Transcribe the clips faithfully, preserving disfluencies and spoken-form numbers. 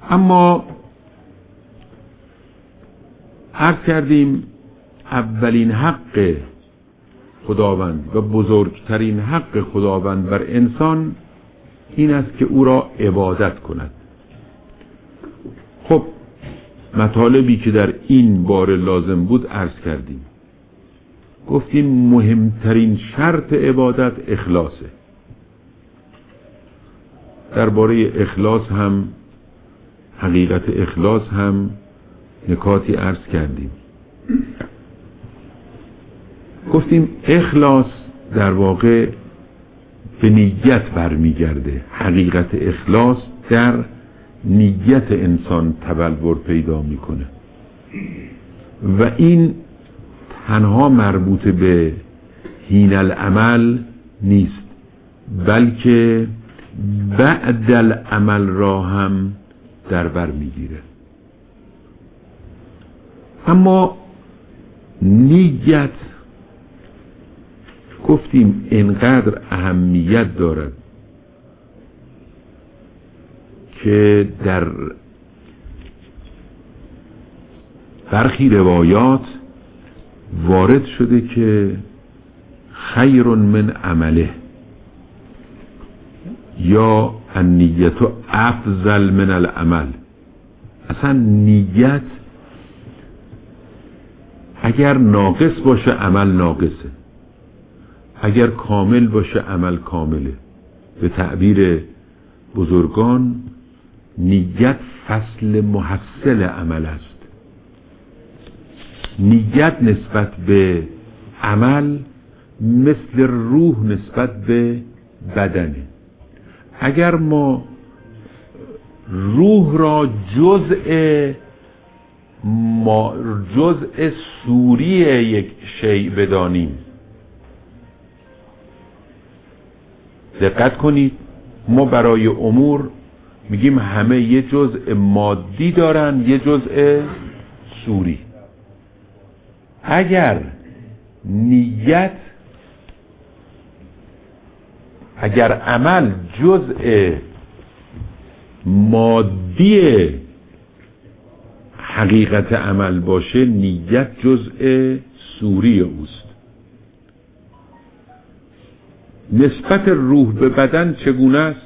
اما عرض کردیم اولین حق خداوند و بزرگترین حق خداوند بر انسان این است که او را عبادت کند. خب مطالبی که در این باره لازم بود عرض کردیم. گفتیم مهمترین شرط عبادت اخلاصه. درباره اخلاص هم حقیقت اخلاص هم نکاتی عرض کردیم. گفتیم اخلاص در واقع به نیت برمیگرده. حقیقت اخلاص در نیت انسان تبلور پیدا میکنه و این تنها مربوط به حین العمل نیست، بلکه بعد العمل را هم در بر میگیره. اما نیت گفتیم اینقدر اهمیت دارد که در برخی روایات وارد شده که خیر من عمله یا النیت افضل من العمل. اصلا نیت اگر ناقص باشه عمل ناقصه، اگر کامل باشه عمل کامله. به تعبیر بزرگان نیت فصل محصل عمل است. نیت نسبت به عمل مثل روح نسبت به بدنه. اگر ما روح را جزء ما جزء صوری یک شیء بدانیم، دقت کنید، ما برای امور میگیم همه یه جزء مادی دارن یه جزء صوری. اگر نیت اگر عمل جزء مادی حقیقت عمل باشه، نیت جزء صوری اوست. نسبت روح به بدن چگونه است؟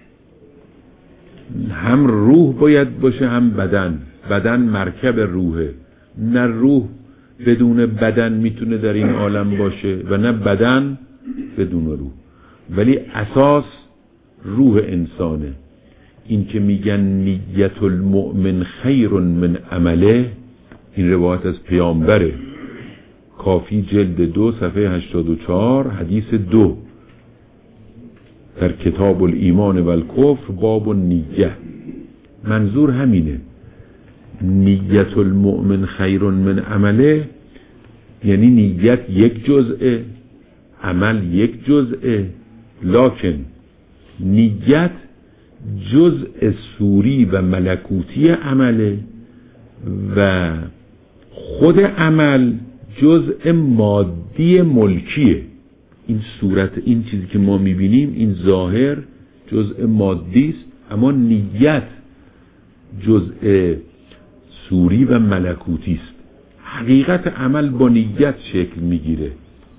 هم روح باید باشه هم بدن. بدن مرکب روحه. نه روح بدون بدن میتونه در این عالم باشه و نه بدن بدون روح، ولی اساس روح انسانه. این که میگن نیت المؤمن خیر من عمله، این روایت از پیامبره. کافی جلد دو صفحه هشتاد و چهار حدیث دو در کتاب الایمان و الکفر باب النیه. منظور همینه. نیت المؤمن خیر من عمله یعنی نیت یک جزء، عمل یک جزء، لکن نیت جزء صوری و ملکوتی عمله و خود عمل جزء مادی ملکیه. این صورت، این چیزی که ما میبینیم، این ظاهر جزء مادی است، اما نیت جزء صوری و ملکوتی است. حقیقت عمل با نیت شکل میگیره.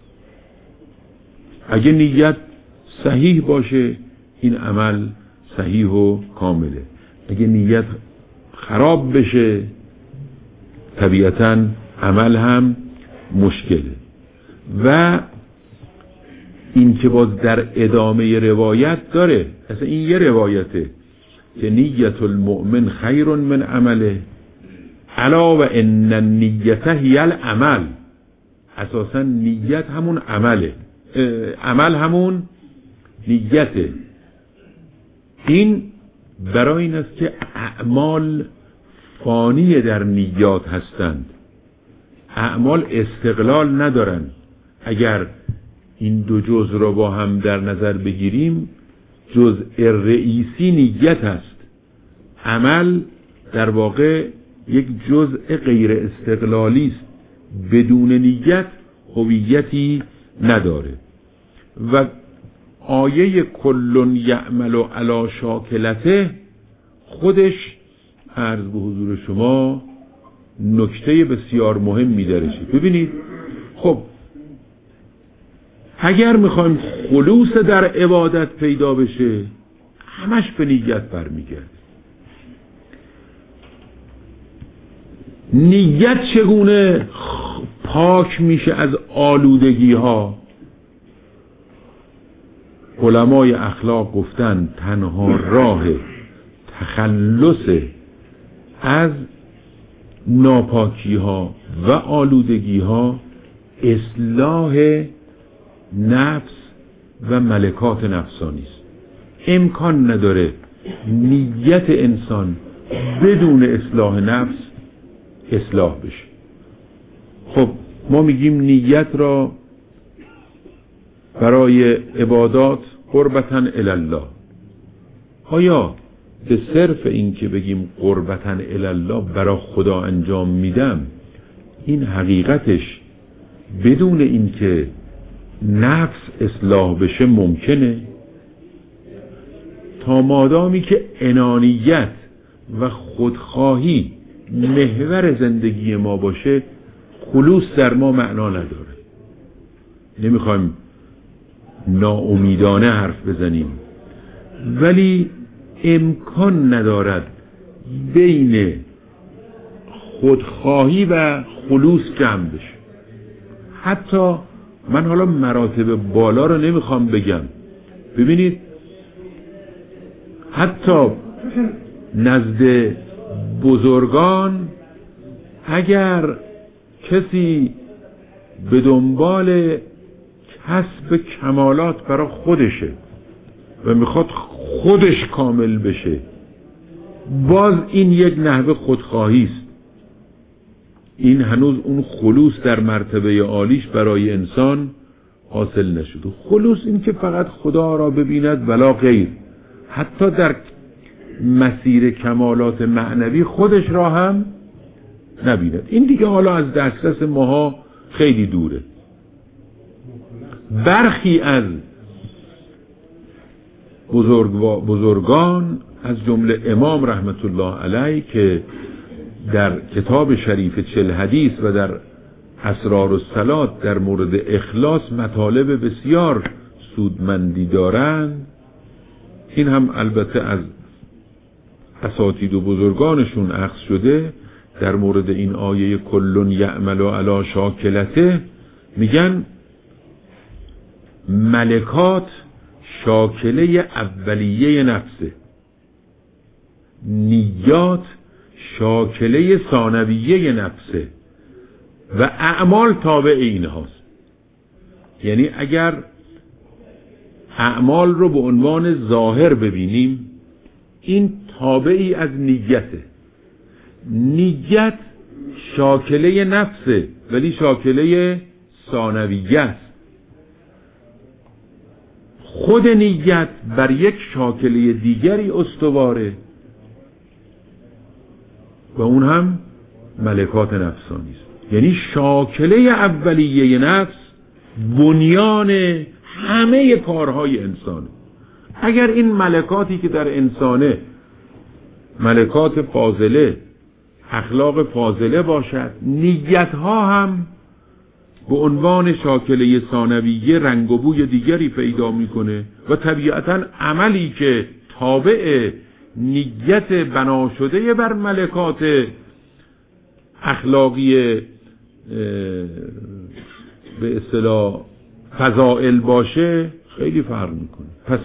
اگه نیت صحیح باشه این عمل صحیح و کامله. اگه نیت خراب بشه طبیعتاً عمل هم مشکله. و این که باز در ادامه روایت داره، اصلا این یه روایته که نیت المؤمن خیر من عمله علا و ان النیت هی العمل. اساسا نیت همون عمله، عمل همون نیته. این برای این است که اعمال فانی در نیات هستند. اعمال استقلال ندارن. اگر این دو جزء را با هم در نظر بگیریم، جزء رئیسی نیت است. عمل در واقع یک جزء غیر استقلالی است. بدون نیت هویتی نداره. و آیه کلون یعمل علی شاکلته خودش عرض به حضور شما نکته بسیار مهمی درشه. ببینید خب اگر میخوایم خلوص در عبادت پیدا بشه همش به نیت برمیگرده. نیت چگونه پاک میشه از آلودگی ها؟ علمای اخلاق گفتن تنها راه تخلص از ناپاکی ها و آلودگی ها اصلاح نفس و ملکات نفسانی است. امکان نداره نیت انسان بدون اصلاح نفس اصلاح بشه. خب ما میگیم نیت را برای عبادات قربتاً الله. آیا به صرف این که بگیم قربتاً الله برای خدا انجام میدم این حقیقتش بدون این که نفس اصلاح بشه ممکنه؟ تا مادامی که انانیت و خودخواهی محور زندگی ما باشه خلوص در ما معنا نداره. نمیخوایم ناامیدانه حرف بزنیم، ولی امکان ندارد بین خودخواهی و خلوص جمع بشه. حتی من حالا مراتب بالا رو نمیخوام بگم. ببینید حتی نزد بزرگان اگر کسی به دنبال کسب کمالات برای خودشه و میخواد خودش کامل بشه، باز این یک نحوه خودخواهی است. این هنوز اون خلوص در مرتبه عالیش برای انسان حاصل نشده. خلوص این که فقط خدا را ببیند ولا غیر، حتی در مسیر کمالات معنوی خودش را هم نبیند. این دیگه حالا از دسترس ماها خیلی دوره. برخی از بزرگ بزرگان از جمله امام رحمت الله علیه که در کتاب شریف چل حدیث و در اسرار الصلات در مورد اخلاص مطالب بسیار سودمندی دارند، این هم البته از اساتید و بزرگانشون اخذ شده، در مورد این آیه کلون یعمل علی شاکلته میگن ملکات شاکله اولیه نفسه، نیات شاکله ثانویه نفسه و اعمال تابع این هاست. یعنی اگر اعمال رو به عنوان ظاهر ببینیم این تابعی از نیته. نیت شاکله نفسه ولی شاکله ثانویه است. خود نیت بر یک شاکله دیگری استواره و اون هم ملکات نفسانی است. یعنی شاکله اولیه نفس بنیان همه کارهای انسانه. اگر این ملکاتی که در انسانه ملکات فاضله، اخلاق فاضله باشد، نیتها هم به عنوان شاکله ثانویه رنگ و بوی دیگری پیدا میکنه و طبیعتا عملی که تابع نیت بنا شده بر ملکات اخلاقی به اصطلاح فضائل باشه خیلی فرق میکنه. پس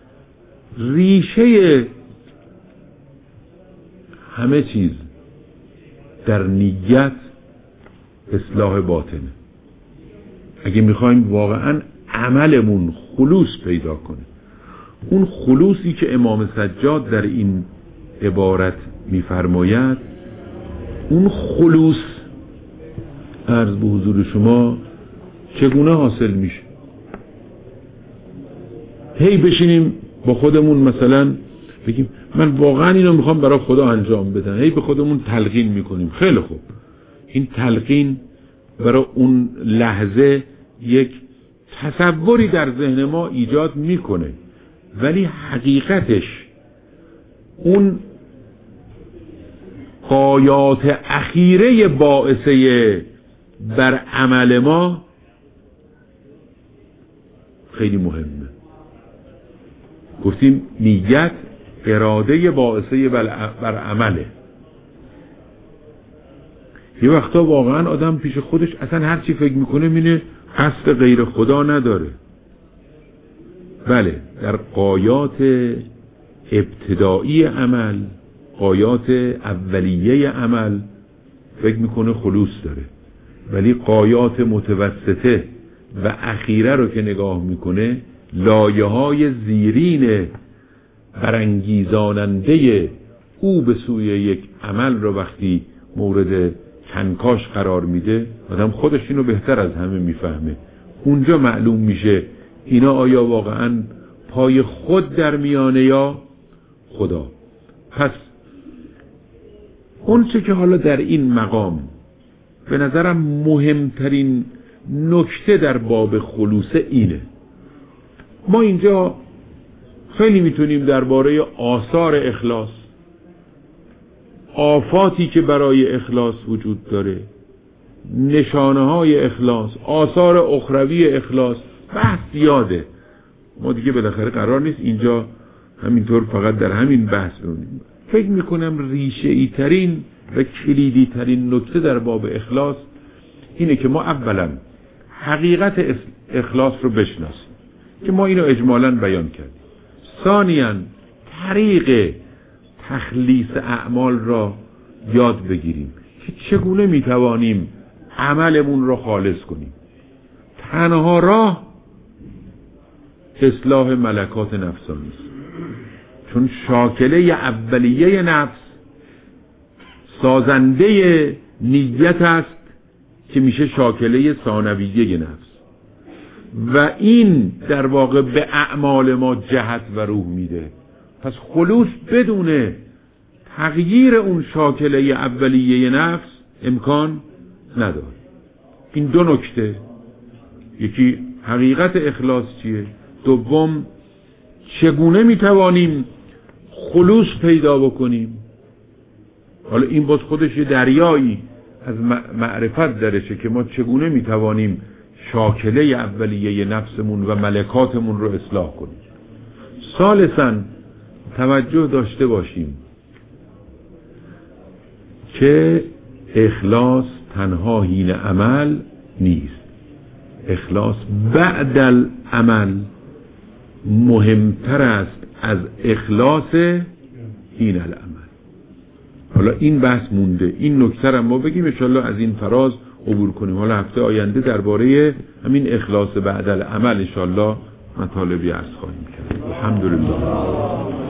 ریشه همه چیز در نیت اصلاح باطنه. اگه میخوایم واقعا عملمون خلوص پیدا کنه، اون خلوصی که امام سجاد در این عبارت میفرماید، اون خلوص عرض به حضور شما چگونه حاصل میشه؟ هی بشینیم با خودمون مثلا بگیم من واقعا اینو میخوام برای خدا انجام بدم، هی به خودمون تلقین میکنیم. خیلی خوب، این تلقین برای اون لحظه یک تصوری در ذهن ما ایجاد میکنه، ولی حقیقتش اون غایات اخیره باعثه بر عمل ما خیلی مهمه. گفتیم نیت اراده باعثه بر عمله. یه وقتا واقعا آدم پیش خودش اصلا هر چی فکر میکنه مینه قصد غیر خدا نداره. بله، در غایات ابتدایی عمل، غایات اولیه عمل فکر میکنه خلوص داره، ولی غایات متوسطه و اخیره رو که نگاه میکنه، لایه های زیرین برانگیزاننده او به سوی یک عمل رو وقتی مورد کنکاش قرار میده، آدم خودش اینو بهتر از همه میفهمه. اونجا معلوم میشه اینا آیا واقعا پای خود در میانه یا خدا. پس اون چه که حالا در این مقام به نظرم مهمترین نکته در باب خلوصه اینه. ما اینجا خیلی میتونیم درباره آثار اخلاص، آفاتی که برای اخلاص وجود داره، نشانه های اخلاص، آثار اخروی اخلاص بحث زیاده. ما دیگه بالاخره قرار نیست اینجا همینطور فقط در همین بحث بمونیم. فکر میکنم ریشه ای ترین و کلیدی ترین نکته در باب اخلاص اینه که ما اولا حقیقت اخلاص رو بشناسیم که ما اینو اجمالاً بیان کردیم. ثانیاً طریق تخلیص اعمال را یاد بگیریم که چگونه میتوانیم عملمون را خالص کنیم. تنها راه اصلاح ملکات نفسانی است، چون شاکله اولیه نفس سازنده نیت است که میشه شاکله ثانویه نفس و این در واقع به اعمال ما جهت و روح میده. پس خلوص بدون تغییر اون شاکله اولیه نفس امکان نداره. این دو نکته، یکی حقیقت اخلاص چیه، دوم چگونه میتوانیم خلوص پیدا بکنیم. حالا این باز خودش یه دریایی از معرفت درشه که ما چگونه میتوانیم شاکله اولیه نفسمون و ملکاتمون رو اصلاح کنیم. ثالثاً توجه داشته باشیم که اخلاص تنها حین عمل نیست. اخلاص بعد العمل مهمتر است از اخلاص حین العمل. حالا این بحث مونده، این نکته را ما بگیم انشالله از این فراز عبور کنیم. حالا هفته آینده درباره همین اخلاص بعد العمل انشالله مطالبی عرض خواهیم کرد. الحمدلله.